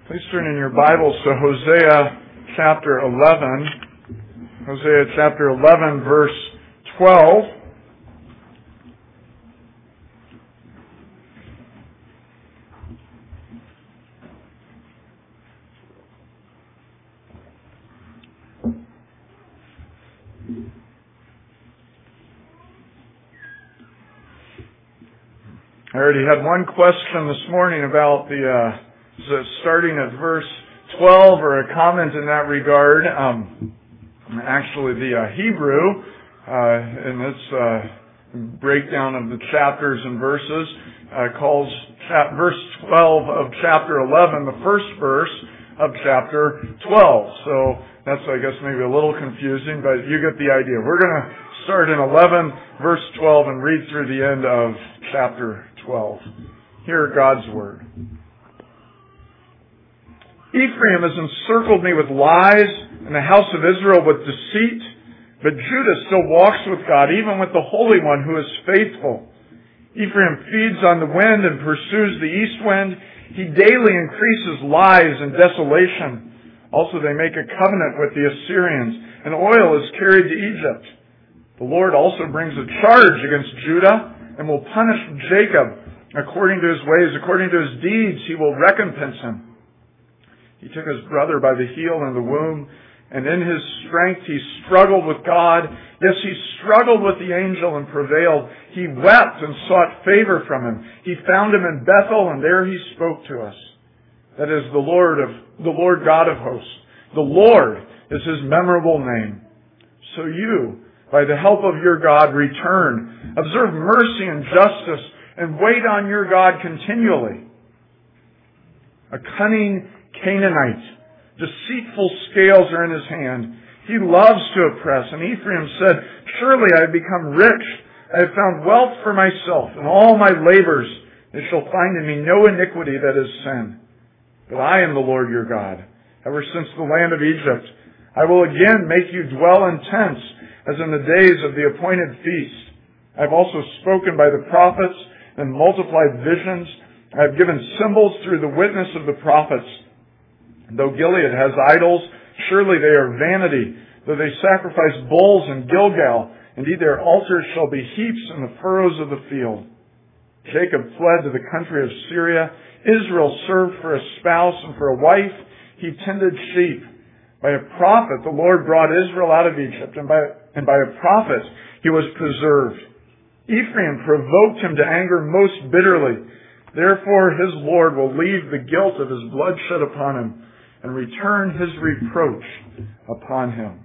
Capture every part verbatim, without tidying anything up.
Please turn in your Bibles to Hosea chapter eleven. Hosea chapter eleven, verse twelve. I already had one question this morning about the uh, So starting at verse twelve, or a comment in that regard. Um, actually, the uh, Hebrew, uh, in its uh, breakdown of the chapters and verses, uh, calls chap- verse twelve of chapter eleven the first verse of chapter twelve. So that's, I guess, maybe a little confusing, but you get the idea. We're going to start in eleven, verse twelve, and read through the end of chapter twelve. Hear God's word. Ephraim has encircled me with lies, and the house of Israel with deceit. But Judah still walks with God, even with the Holy One who is faithful. Ephraim feeds on the wind and pursues the east wind. He daily increases lies and desolation. Also they make a covenant with the Assyrians, and oil is carried to Egypt. The Lord also brings a charge against Judah, and will punish Jacob according to his ways. According to his deeds he will recompense him. He took his brother by the heel in the womb, and in his strength he struggled with God. Yes, he struggled with the angel and prevailed. He wept and sought favor from him. He found him in Bethel, and there he spoke to us. That is the Lord of the Lord God of hosts. The Lord is his memorable name. So you, by the help of your God, return. Observe mercy and justice, and wait on your God continually. A cunning Canaanite. Deceitful scales are in his hand. He loves to oppress. And Ephraim said, surely I have become rich. I have found wealth for myself. In all my labors they shall find in me no iniquity that is sin. But I am the Lord your God. Ever since the land of Egypt, I will again make you dwell in tents, as in the days of the appointed feast. I have also spoken by the prophets and multiplied visions. I have given symbols through the witness of the prophets. Though Gilead has idols, surely they are vanity. Though they sacrifice bulls in Gilgal, indeed their altars shall be heaps in the furrows of the field. Jacob fled to the country of Syria. Israel served for a spouse and for a wife. He tended sheep. By a prophet the Lord brought Israel out of Egypt, and by, and by a prophet he was preserved. Ephraim provoked him to anger most bitterly. Therefore his Lord will leave the guilt of his bloodshed upon him, and return his reproach upon him.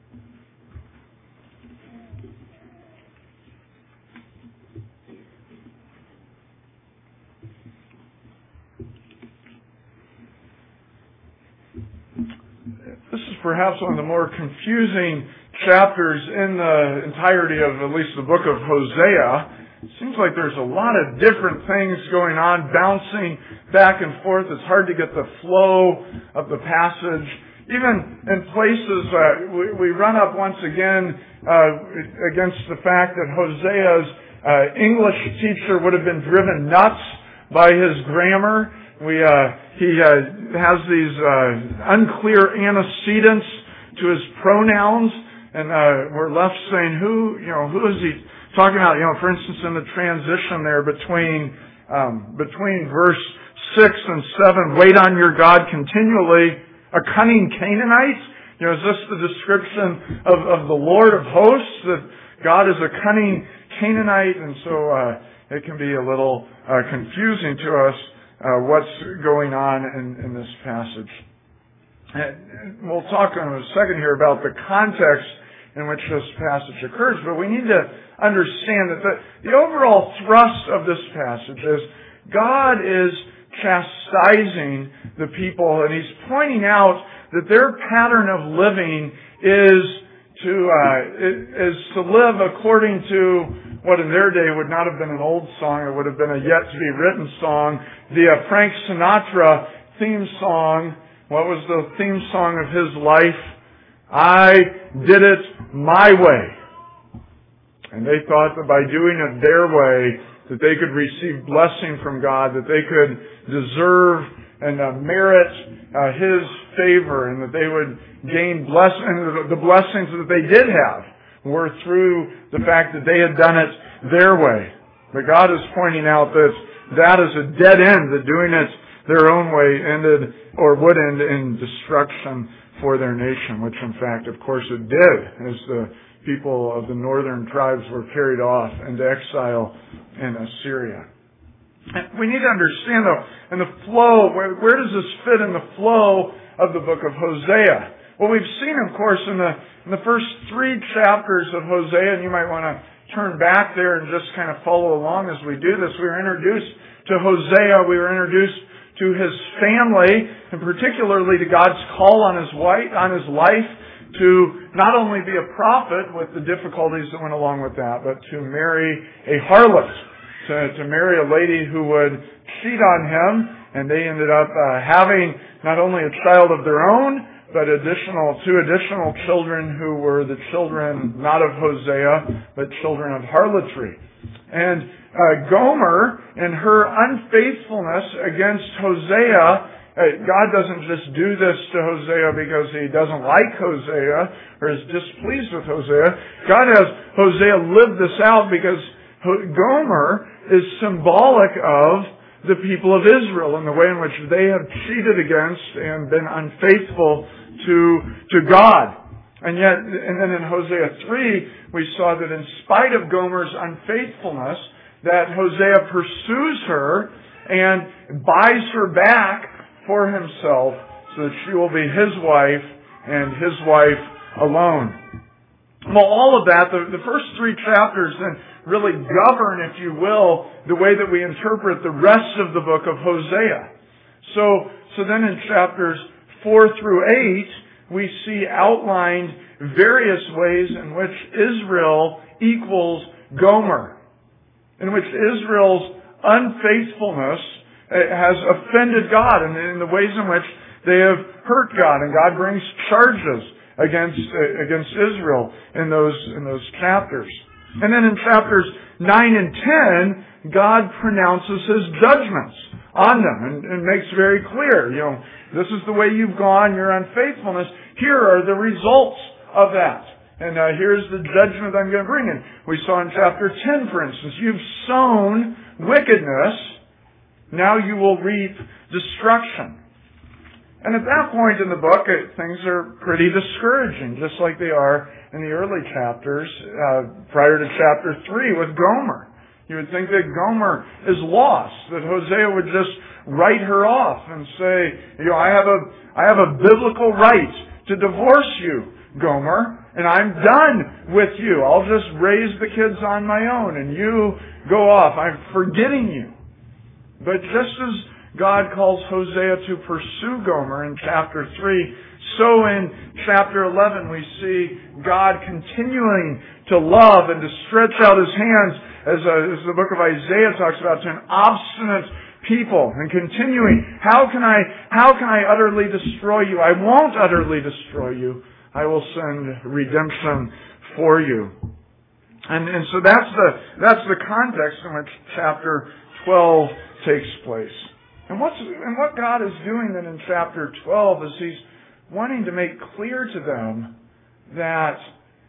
This is perhaps one of the more confusing chapters in the entirety of at least the book of Hosea. It seems like there's a lot of different things going on, bouncing back and forth. It's hard to get the flow of the passage. Even in places, uh, we, we run up once again uh, against the fact that Hosea's uh, English teacher would have been driven nuts by his grammar. We uh, he uh, has these uh, unclear antecedents to his pronouns, and uh, we're left saying, who, you know, who is he talking about? You know, for instance, in the transition there between um, between verse six and seven, wait on your God continually. A cunning Canaanite? You know, is this the description of, of the Lord of hosts, that God is a cunning Canaanite? And so uh, it can be a little uh, confusing to us uh, what's going on in, in this passage. And we'll talk in a second here about the context in which this passage occurs, but we need to understand that the, the overall thrust of this passage is God is chastising the people, and He's pointing out that their pattern of living is to uh, is to live according to what in their day would not have been an old song; it would have been a yet-to-be-written song. The uh, Frank Sinatra theme song. What was the theme song of his life? I did it my way. And they thought that by doing it their way, that they could receive blessing from God, that they could deserve and uh, merit uh, His favor, and that they would gain bless- and the blessings that they did have were through the fact that they had done it their way. But God is pointing out that that is a dead end, that doing it their own way ended or would end in destruction for their nation, which in fact, of course, it did, as the people of the northern tribes were carried off into exile in Assyria. We need to understand, though, in the flow, where, where does this fit in the flow of the book of Hosea? Well, we've seen, of course, in the, in the first three chapters of Hosea, and you might want to turn back there and just kind of follow along as we do this. We were introduced to Hosea. We were introduced to his family, and particularly to God's call on his wife, on his life, to not only be a prophet with the difficulties that went along with that, but to marry a harlot. To, to marry a lady who would cheat on him, and they ended up uh, having not only a child of their own, but additional two additional children who were the children not of Hosea, but children of harlotry. And uh, Gomer, in her unfaithfulness against Hosea, uh, God doesn't just do this to Hosea because He doesn't like Hosea or is displeased with Hosea. God has Hosea live this out because Gomer is symbolic of the people of Israel and the way in which they have cheated against and been unfaithful to, to God. And yet, and then in Hosea three, we saw that in spite of Gomer's unfaithfulness, that Hosea pursues her and buys her back for himself so that she will be his wife and his wife alone. Well, all of that, the, the first three chapters then really govern, if you will, the way that we interpret the rest of the book of Hosea. So, so then in chapters four through eight, we see outlined various ways in which Israel equals Gomer, in which Israel's unfaithfulness has offended God, and in the ways in which they have hurt God, and God brings charges against against Israel in those in those chapters. And then in chapters nine and ten, God pronounces His judgments on them and, and makes very clear, you know, this is the way you've gone, your unfaithfulness. Here are the results of that. And uh, here's the judgment I'm going to bring in. We saw in chapter ten, for instance, you've sown wickedness, now you will reap destruction. And at that point in the book, it, things are pretty discouraging, just like they are in the early chapters, uh, prior to chapter three with Gomer. You would think that Gomer is lost, that Hosea would just write her off and say, you know, I have a, I have a biblical right to divorce you, Gomer, and I'm done with you. I'll just raise the kids on my own and you go off. I'm forgetting you. But just as God calls Hosea to pursue Gomer in chapter three, so in chapter eleven we see God continuing to love and to stretch out His hands, as, uh, as the book of Isaiah talks about, to an obstinate people, and continuing, how can I, how can I utterly destroy you? I won't utterly destroy you. I will send redemption for you. And, and so that's the, that's the context in which chapter twelve takes place. And what's, and what God is doing then in chapter twelve is He's wanting to make clear to them that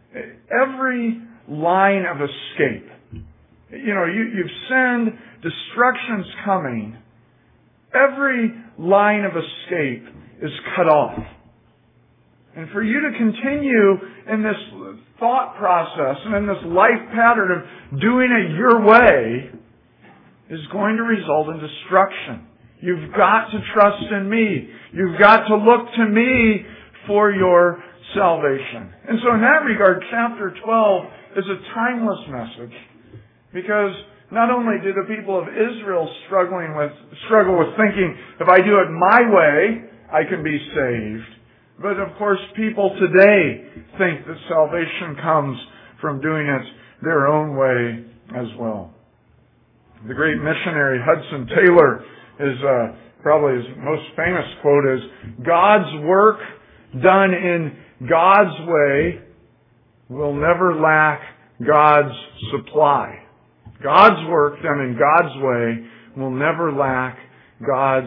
every line of escape, you know, you, you've sinned, destruction's coming, every line of escape is cut off. And for you to continue in this thought process and in this life pattern of doing it your way is going to result in destruction. You've got to trust in me. You've got to look to me for your salvation. And so in that regard, chapter twelve is a timeless message, because not only do the people of Israel struggling with, struggle with thinking, if I do it my way, I can be saved. But of course, people today think that salvation comes from doing it their own way as well. The great missionary Hudson Taylor is uh, probably his most famous quote is, God's work done in God's way will never lack God's supply. God's work done in God's way will never lack God's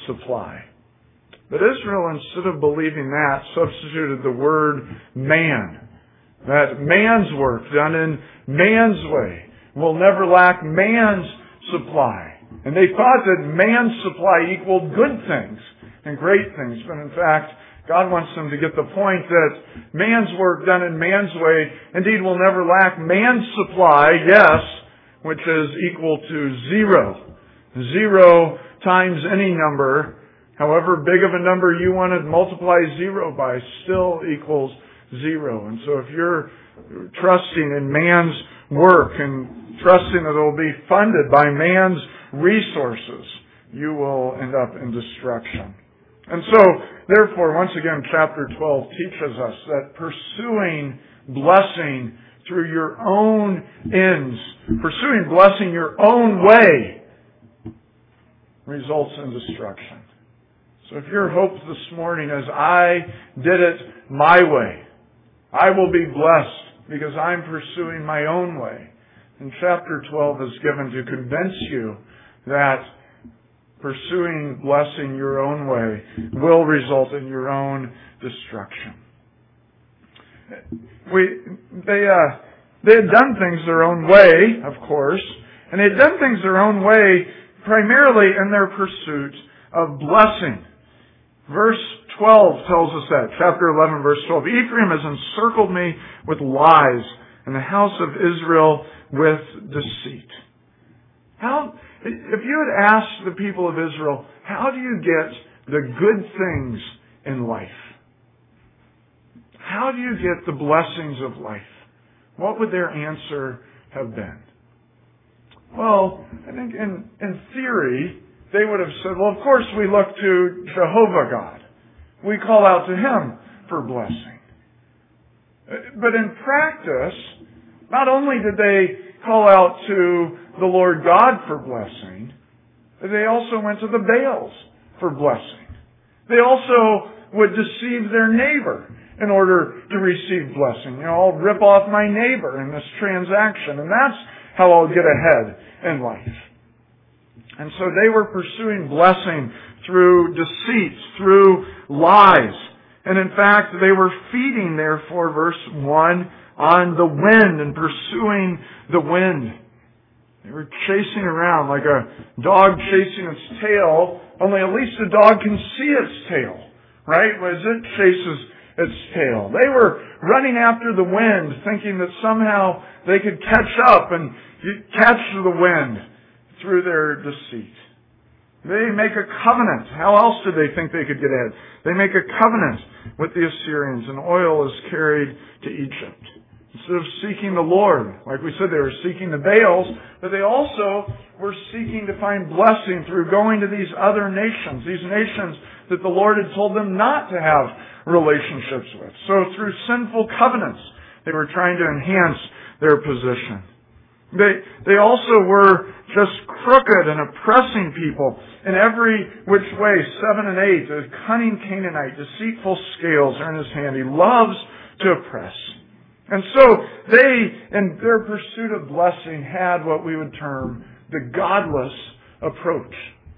supply. But Israel, instead of believing that, substituted the word man. That man's work done in man's way will never lack man's supply. And they thought that man's supply equaled good things and great things. But in fact, God wants them to get the point that man's work done in man's way indeed will never lack man's supply, yes, which is equal to zero. Zero times any number, however big of a number you want to multiply zero by, still equals zero. And so if you're trusting in man's work and trusting that it will be funded by man's resources, you will end up in destruction. And so, therefore, once again, chapter twelve teaches us that pursuing blessing through your own ends, pursuing blessing your own way, results in destruction. So if your hope this morning is, I did it my way, I will be blessed because I'm pursuing my own way, then chapter twelve is given to convince you that pursuing blessing your own way will result in your own destruction. We, they, uh, they had done things their own way, of course, and they had done things their own way primarily in their pursuit of blessing. Verse twelve tells us that, chapter eleven, verse twelve, Ephraim has encircled me with lies, and the house of Israel with deceit. How, if you had asked the people of Israel, how do you get the good things in life? How do you get the blessings of life? What would their answer have been? Well, I think in, in theory, they would have said, well, of course we look to Jehovah God. We call out to Him for blessing. But in practice, not only did they call out to the Lord God for blessing, they also went to the Baals for blessing. They also would deceive their neighbor in order to receive blessing. You know, I'll rip off my neighbor in this transaction, and that's how I'll get ahead in life. And so they were pursuing blessing through deceit, through lies. And in fact, they were feeding, therefore, verse one, on the wind and pursuing the wind. They were chasing around like a dog chasing its tail, only at least the dog can see its tail, right? As it chases its tail. They were running after the wind, thinking that somehow they could catch up and catch the wind through their deceit. They make a covenant. How else did they think they could get ahead? They make a covenant with the Assyrians, and oil is carried to Egypt. Instead of seeking the Lord, like we said, they were seeking the Baals, but they also were seeking to find blessing through going to these other nations, these nations that the Lord had told them not to have relationships with. So through sinful covenants, they were trying to enhance their position. They, they also were just crooked and oppressing people in every which way. Seven and eight, a cunning Canaanite, deceitful scales are in his hand. He loves to oppress. And so they, in their pursuit of blessing, had what we would term the godless approach.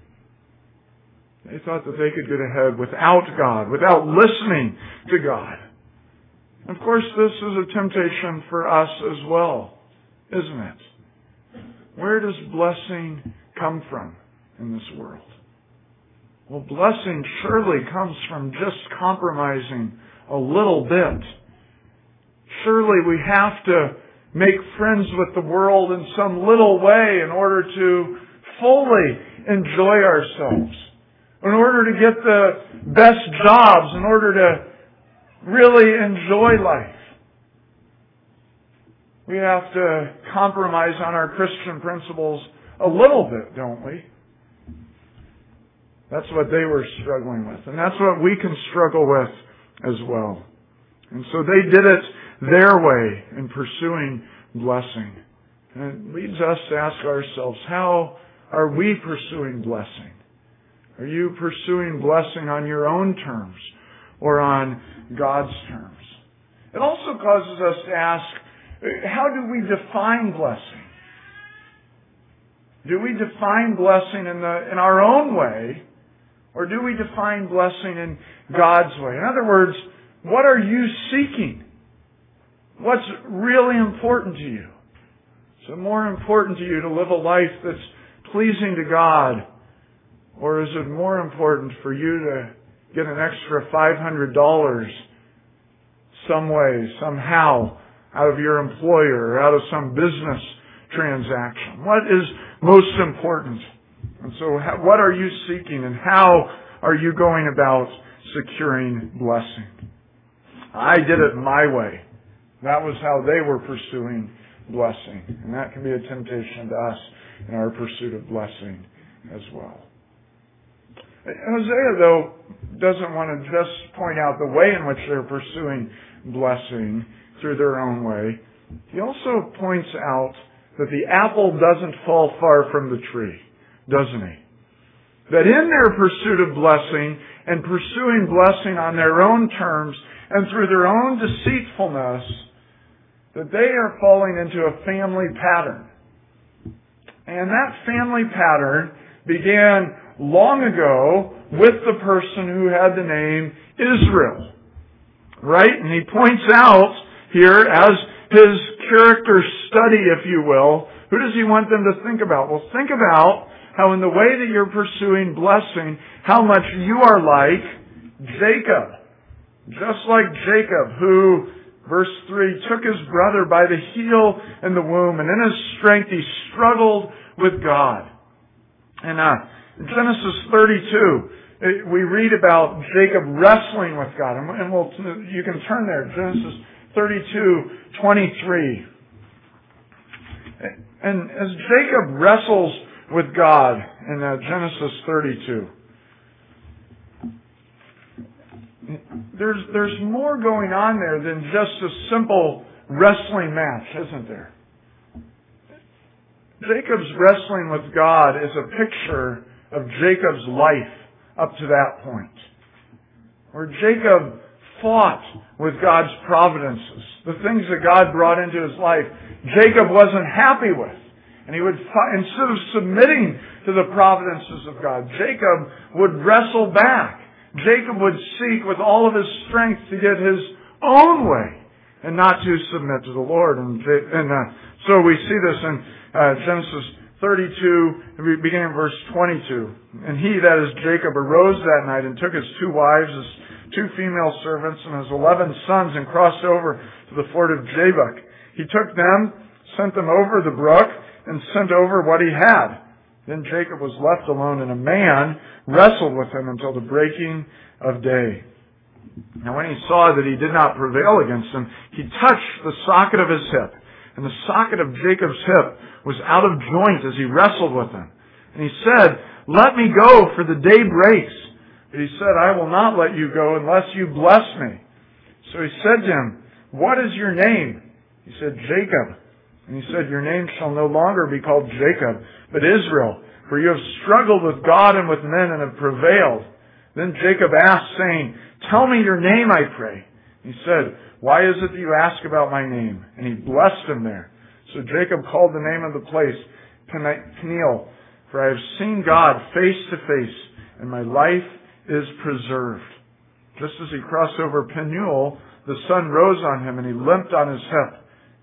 They thought that they could get ahead without God, without listening to God. Of course, this is a temptation for us as well, isn't it? Where does blessing come from in this world? Well, blessing surely comes from just compromising a little bit. Surely we have to make friends with the world in some little way in order to fully enjoy ourselves, in order to get the best jobs, in order to really enjoy life. We have to compromise on our Christian principles a little bit, don't we? That's what they were struggling with, and that's what we can struggle with as well. And so they did it their way in pursuing blessing. And it leads us to ask ourselves, how are we pursuing blessing? Are you pursuing blessing on your own terms or on God's terms? It also causes us to ask, how do we define blessing? Do we define blessing in the in our own way, Or do we define blessing in God's way? In other words, what are you seeking? What's really important to you? Is it more important to you to live a life that's pleasing to God? Or is it more important for you to get an extra five hundred dollars some way, somehow, out of your employer or out of some business transaction? What is most important? And so what are you seeking and how are you going about securing blessing? I did it my way. That was how they were pursuing blessing. And that can be a temptation to us in our pursuit of blessing as well. Hosea, though, doesn't want to just point out the way in which they're pursuing blessing through their own way. He also points out that the apple doesn't fall far from the tree, doesn't he? That in their pursuit of blessing and pursuing blessing on their own terms and through their own deceitfulness, that they are falling into a family pattern. And that family pattern began long ago with the person who had the name Israel. Right? And he points out here as his character study, if you will, who does he want them to think about? Well, think about how in the way that you're pursuing blessing, how much you are like Jacob. Just like Jacob, who, verse three, took his brother by the heel and the womb, and in his strength he struggled with God. And uh, in Genesis thirty-two, we read about Jacob wrestling with God. And we'll, you can turn there, Genesis thirty-two, twenty-three. And as Jacob wrestles with God in uh, Genesis thirty-two, there's, there's more going on there than just a simple wrestling match, isn't there? Jacob's wrestling with God is a picture of Jacob's life up to that point, where Jacob fought with God's providences, the things that God brought into his life. Jacob wasn't happy with, and he would fight, instead of submitting to the providences of God, Jacob would wrestle back. Jacob would seek with all of his strength to get his own way and not to submit to the Lord. And, and uh, so we see this in uh, Genesis thirty-two, beginning in verse twenty-two. And he, that is Jacob, arose that night and took his two wives, his two female servants, and his eleven sons, and crossed over to the ford of Jabbok. He took them, sent them over the brook, and sent over what he had. Then Jacob was left alone, and a man wrestled with him until the breaking of day. Now when he saw that he did not prevail against him, he touched the socket of his hip. And the socket of Jacob's hip was out of joint as he wrestled with him. And he said, "Let me go, for the day breaks." But he said, "I will not let you go unless you bless me." So he said to him, "What is your name?" He said, "Jacob." And he said, "Your name shall no longer be called Jacob, but Israel, for you have struggled with God and with men and have prevailed." Then Jacob asked, saying, "Tell me your name, I pray." He said, "Why is it that you ask about my name?" And he blessed him there. So Jacob called the name of the place Peniel, for I have seen God face to face, and my life is preserved. Just as he crossed over Peniel, the sun rose on him, and he limped on his hip.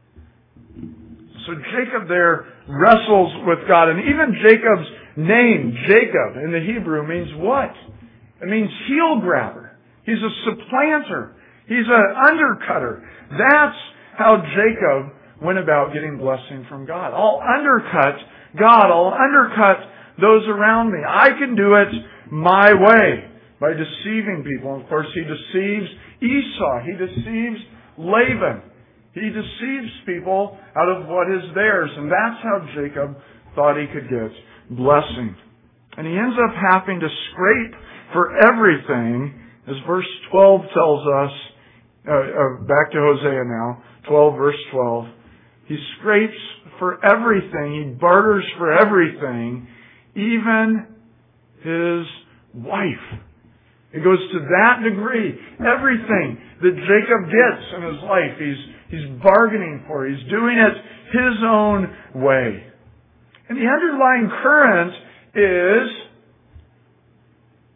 So Jacob there wrestles with God. And even Jacob's name, Jacob, in the Hebrew means what? It means heel grabber. He's a supplanter. He's an undercutter. That's how Jacob went about getting blessing from God. I'll undercut God. I'll undercut those around me. I can do it my way by deceiving people. And of course, he deceives Esau. He deceives Laban. He deceives people out of what is theirs. And that's how Jacob thought he could get blessing. And he ends up having to scrape for everything, as verse twelve tells us, uh, uh, back to Hosea now, twelve verse twelve. He scrapes for everything. He barters for everything, even his wife. It goes to that degree. Everything that Jacob gets in his life, he's He's bargaining for. He's doing it his own way. And the underlying current is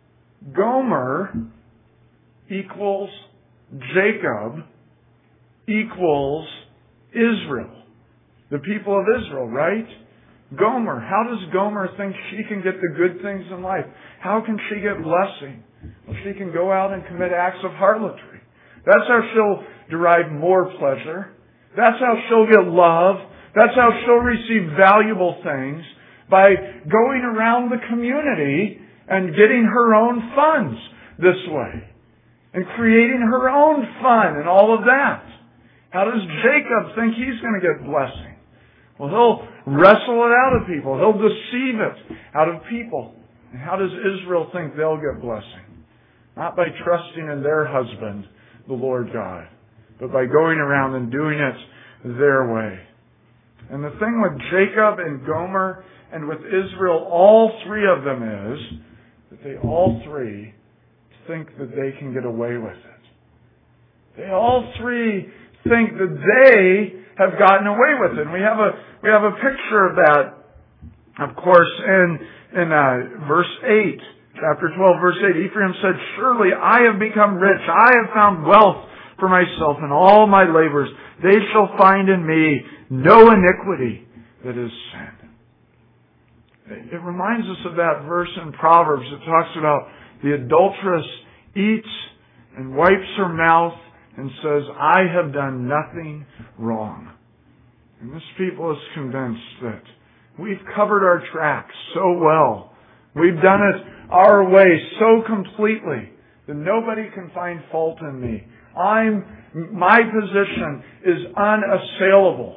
Gomer equals Jacob equals Israel. The people of Israel, right? Gomer. How does Gomer think she can get the good things in life? How can she get blessing? Well, she can go out and commit acts of harlotry. That's how she'll derive more pleasure. That's how she'll get love. That's how she'll receive valuable things, by going around the community and getting her own funds this way. And creating her own fun and all of that. How does Jacob think he's going to get blessing? Well, he'll wrestle it out of people. He'll deceive it out of people. And how does Israel think they'll get blessing? Not by trusting in their husband, the Lord God, but by going around and doing it their way. And the thing with Jacob and Gomer and with Israel, all three of them is that they all three think that they can get away with it. They all three think that they have gotten away with it. And we have a we have a picture of that, of course, in in uh, verse eight, chapter twelve, verse eight. Ephraim said, "Surely I have become rich. I have found wealth for myself in all my labors. They shall find in me no iniquity that is sin." It reminds us of that verse in Proverbs that talks about the adulteress eats and wipes her mouth and says, "I have done nothing wrong." And this people is convinced that we've covered our tracks so well. We've done it our way so completely that nobody can find fault in me. I'm, my position is unassailable.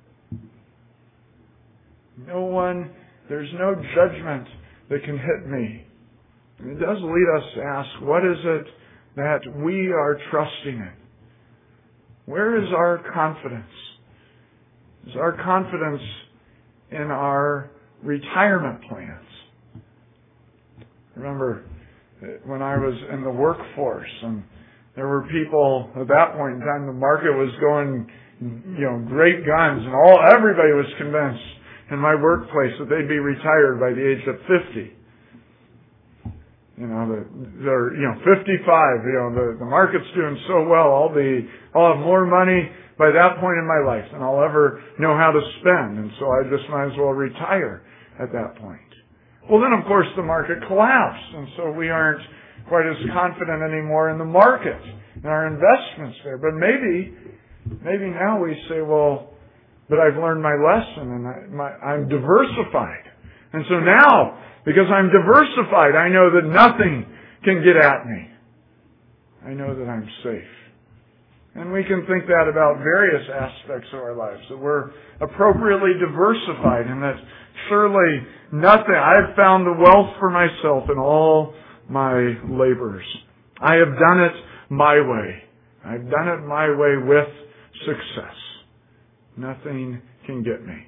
No one, there's no judgment that can hit me. And it does lead us to ask, what is it that we are trusting in? Where is our confidence? Is our confidence in our retirement plans? Remember when I was in the workforce and there were people at that point in time, the market was going, you know, great guns, and all everybody was convinced in my workplace that they'd be retired by the age of fifty. You know, the, they're, you know, fifty-five, you know, the, the market's doing so well, I'll be, I'll have more money by that point in my life than I'll ever know how to spend. And so I just might as well retire at that point. Well, then of course the market collapsed. And so we aren't quite as confident anymore in the market and our investments there. But maybe, maybe now we say, well, but I've learned my lesson and I, my, I'm diversified. And so now, because I'm diversified, I know that nothing can get at me. I know that I'm safe. And we can think that about various aspects of our lives, that we're appropriately diversified and that surely nothing, I've found the wealth for myself in all my labors. I have done it my way. I've done it my way with success. Nothing can get me.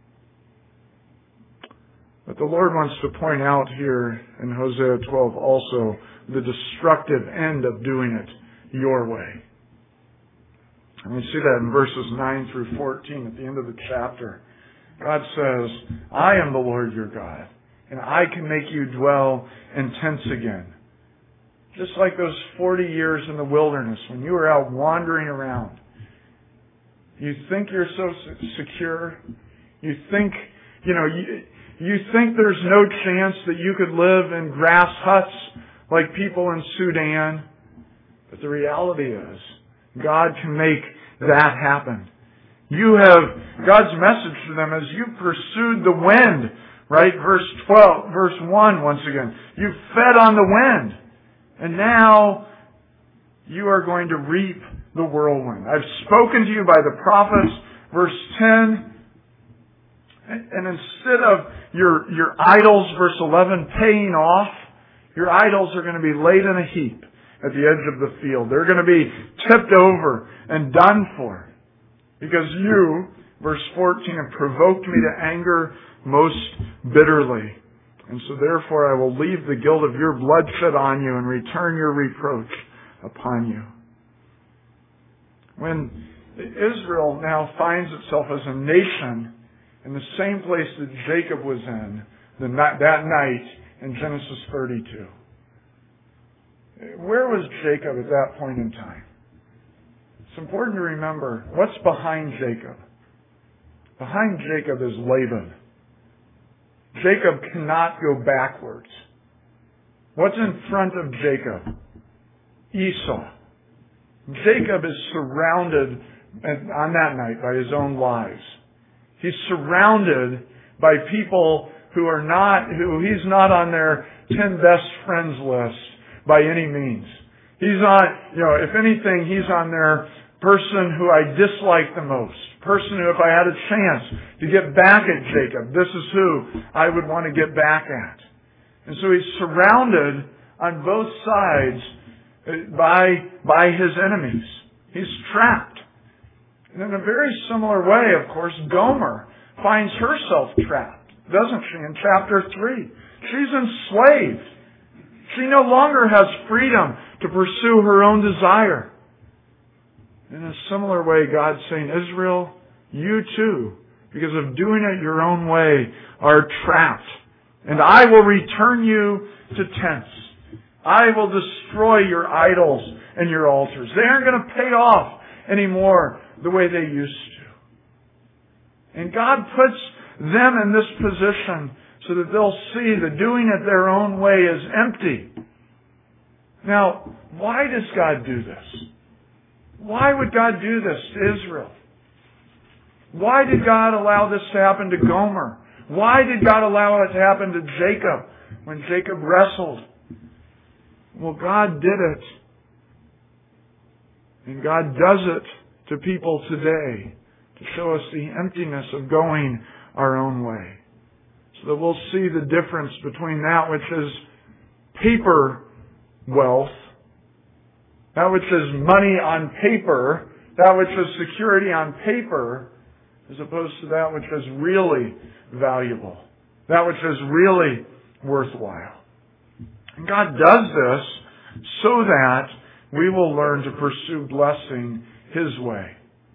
But the Lord wants to point out here in Hosea twelve also the destructive end of doing it your way. And we see that in verses nine through fourteen at the end of the chapter. God says, "I am the Lord your God, and I can make you dwell in tents again." Just like those forty years in the wilderness when you were out wandering around. You think you're so secure. You think, you know, you, you think there's no chance that you could live in grass huts like people in Sudan. But the reality is, God can make that happen. You have, God's message to them is you pursued the wind, right? Verse twelve, verse one once again. You fed on the wind. And now you are going to reap the whirlwind. I've spoken to you by the prophets, verse ten. And instead of your, your idols, verse eleven, paying off, your idols are going to be laid in a heap at the edge of the field. They're going to be tipped over and done for. Because you, verse fourteen, have provoked me to anger most bitterly. And so therefore I will leave the guilt of your bloodshed on you and return your reproach upon you. When Israel now finds itself as a nation in the same place that Jacob was in that night in Genesis thirty-two. where was Jacob at that point in time? It's important to remember what's behind Jacob. Behind Jacob is Laban. Jacob cannot go backwards. What's in front of Jacob? Esau. Jacob is surrounded on that night by his own lives. He's surrounded by people who are not, who he's not on their ten best friends list by any means. He's on, you know, if anything, he's on their person who I dislike the most. Person who, if I had a chance to get back at Jacob, this is who I would want to get back at. And so he's surrounded on both sides by, by his enemies. He's trapped. And in a very similar way, of course, Gomer finds herself trapped, doesn't she, in chapter three? She's enslaved. She no longer has freedom to pursue her own desire. In a similar way, God's saying, Israel, you too, because of doing it your own way, are trapped. And I will return you to tents. I will destroy your idols and your altars. They aren't going to pay off anymore the way they used to. And God puts them in this position so that they'll see that doing it their own way is empty. Now, why does God do this? Why would God do this to Israel? Why did God allow this to happen to Gomer? Why did God allow it to happen to Jacob when Jacob wrestled? Well, God did it. And God does it to people today to show us the emptiness of going our own way. So that we'll see the difference between that which is paper wealth, that which is money on paper, that which is security on paper, as opposed to that which is really valuable, that which is really worthwhile. And God does this so that we will learn to pursue blessing His way.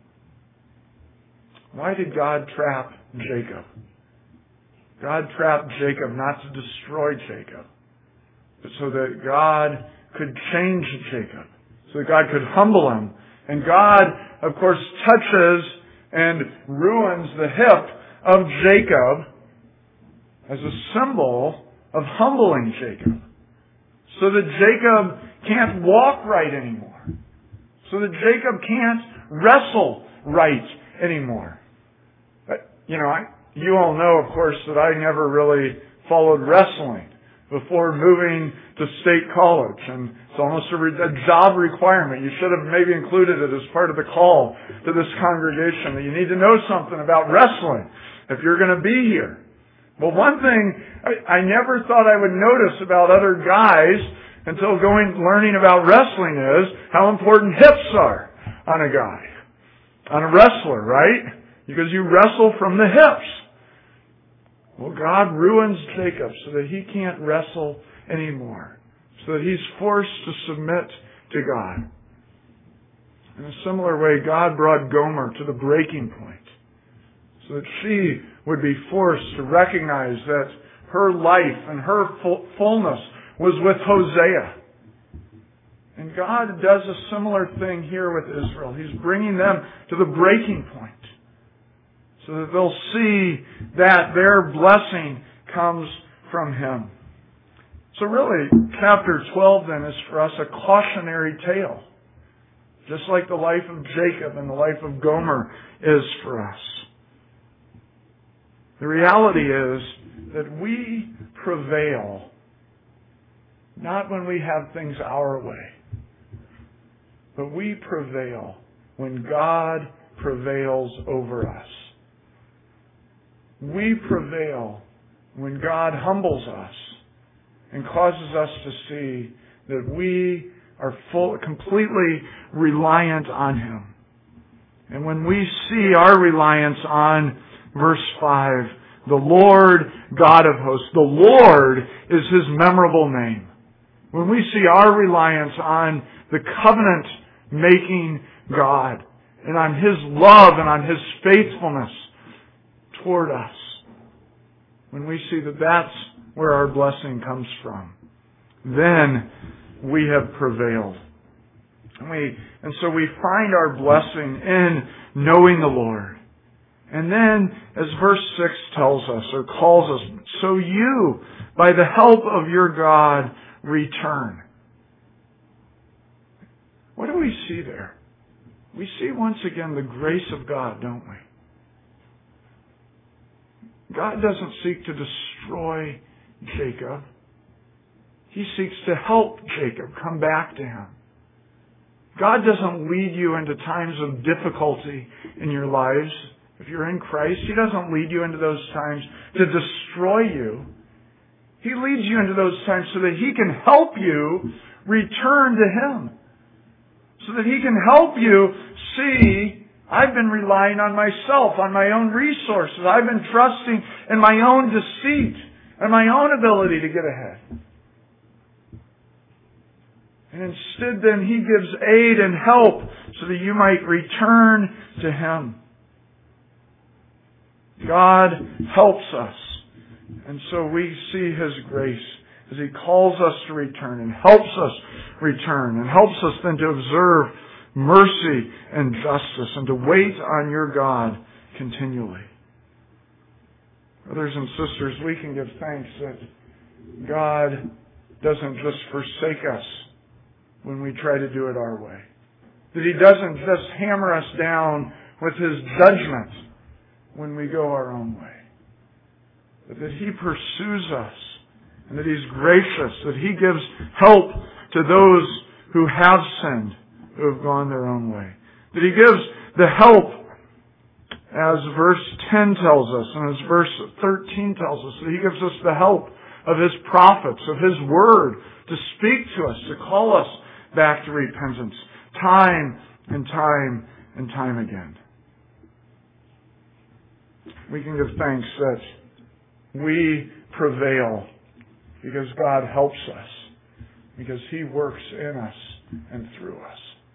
Why did God trap Jacob? God trapped Jacob not to destroy Jacob, but so that God could change Jacob, so that God could humble him. And God, of course, touches and ruins the hip of Jacob as a symbol of humbling Jacob, so that Jacob can't walk right anymore, so that Jacob can't wrestle right anymore. But, you know, I, you all know, of course, that I never really followed wrestling before moving to state college, and it's almost a, re- a job requirement. You should have maybe included it as part of the call to this congregation, that you need to know something about wrestling if you're going to be here. Well, one thing I, I never thought I would notice about other guys until going learning about wrestling is how important hips are on a guy, on a wrestler, right? Because you wrestle from the hips. Well, God ruins Jacob so that he can't wrestle anymore, so that he's forced to submit to God. In a similar way, God brought Gomer to the breaking point, so that she would be forced to recognize that her life and her fullness was with Hosea. And God does a similar thing here with Israel. He's bringing them to the breaking point, so that they'll see that their blessing comes from Him. So really, chapter twelve then is for us a cautionary tale, just like the life of Jacob and the life of Gomer is for us. The reality is that we prevail not when we have things our way, but we prevail when God prevails over us. We prevail when God humbles us and causes us to see that we are full, completely reliant on Him. And when we see our reliance on verse five, the Lord God of hosts, the Lord is His memorable name. When we see our reliance on the covenant-making God and on His love and on His faithfulness toward us, when we see that that's where our blessing comes from, then we have prevailed. And we, and so we find our blessing in knowing the Lord. And then, as verse six tells us, or calls us, so you, by the help of your God, return. What do we see there? We see once again the grace of God, don't we? God doesn't seek to destroy Jacob. He seeks to help Jacob come back to Him. God doesn't lead you into times of difficulty in your lives. If you're in Christ, He doesn't lead you into those times to destroy you. He leads you into those times so that He can help you return to Him. So that He can help you see, I've been relying on myself, on my own resources. I've been trusting in my own deceit and my own ability to get ahead. And instead then He gives aid and help so that you might return to Him. God helps us. And so we see His grace as He calls us to return and helps us return and helps us then to observe mercy and justice and to wait on your God continually. Brothers and sisters, we can give thanks that God doesn't just forsake us when we try to do it our way. That He doesn't just hammer us down with His judgment when we go our own way. But that He pursues us and that He's gracious, that He gives help to those who have sinned, who have gone their own way. That He gives the help, as verse ten tells us, and as verse thirteen tells us, that He gives us the help of His prophets, of His Word, to speak to us, to call us back to repentance, time and time and time again. We can give thanks that we prevail because God helps us, because He works in us and through us.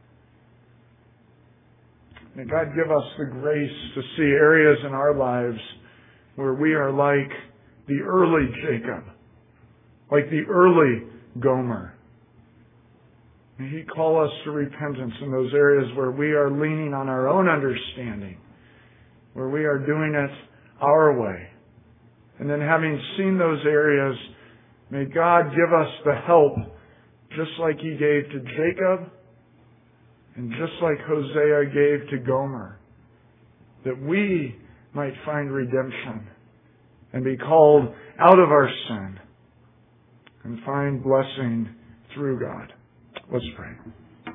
May God give us the grace to see areas in our lives where we are like the early Jacob, like the early Gomer. May He call us to repentance in those areas where we are leaning on our own understanding, where we are doing it our way. And then having seen those areas, may God give us the help just like He gave to Jacob and just like Hosea gave to Gomer, that we might find redemption and be called out of our sin and find blessing through God. Let's pray.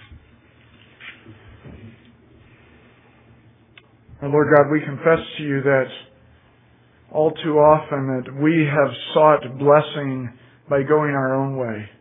Our Lord God, we confess to You that all too often that we have sought blessing by going our own way.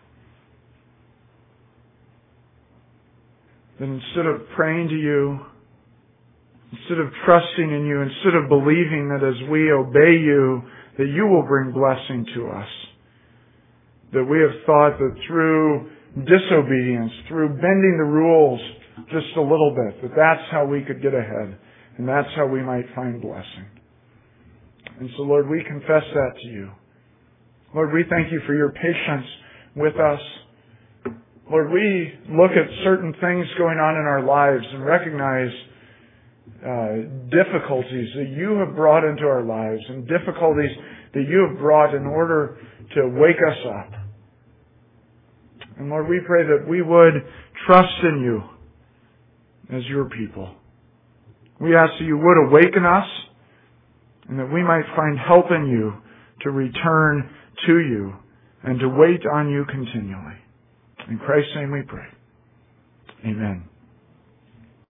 That instead of praying to You, instead of trusting in You, instead of believing that as we obey You, that You will bring blessing to us, that we have thought that through disobedience, through bending the rules just a little bit, that that's how we could get ahead, and that's how we might find blessing. And so, Lord, we confess that to You. Lord, we thank You for Your patience with us. Lord, we look at certain things going on in our lives and recognize uh, difficulties that You have brought into our lives and difficulties that You have brought in order to wake us up. And Lord, we pray that we would trust in You as Your people. We ask that You would awaken us and that we might find help in You to return to You and to wait on You continually. In Christ's name we pray. Amen.